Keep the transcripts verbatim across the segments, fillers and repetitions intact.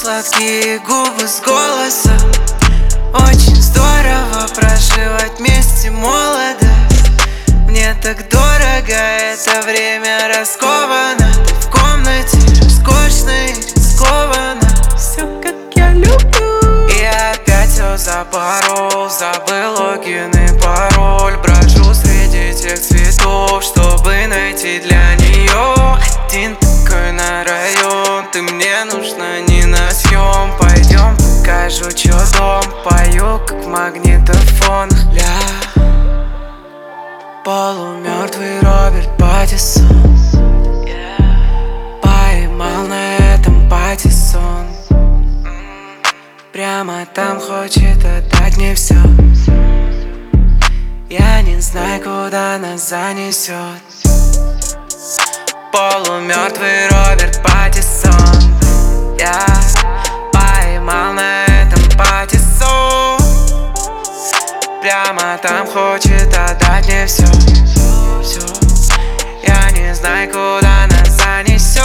сладкие губы с голосом. Очень здорово проживать вместе молодость. Мне так дорого это время расковано. Ты в комнате роскошно и рискованно. Все как я люблю. И опять все запорол, забыл логин и пароль. Брожу среди тех цветов, чтобы найти для нее один такой на район. Ты мне нужна не на съем. Пойдем покажу, чё дом. Пою, как в магнитофонах. Ля полумертвый Роберт Паттинсон. Поймал на этом Паттинсон. Прямо там хочет отдать мне все. Я не знаю, куда нас занесет. Полумертвый Роберт Паттинсон. Я поймал на этом Паттинсон. Прямо там хочет отдать мне все. Все. Я не знаю, куда нас занесет.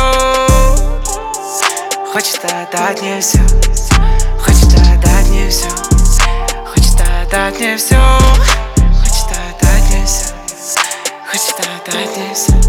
Хочет отдать мне все. Хочет отдать мне все. Хочет отдать мне все. Хочет отдать мне все. Хочет отдать мне все.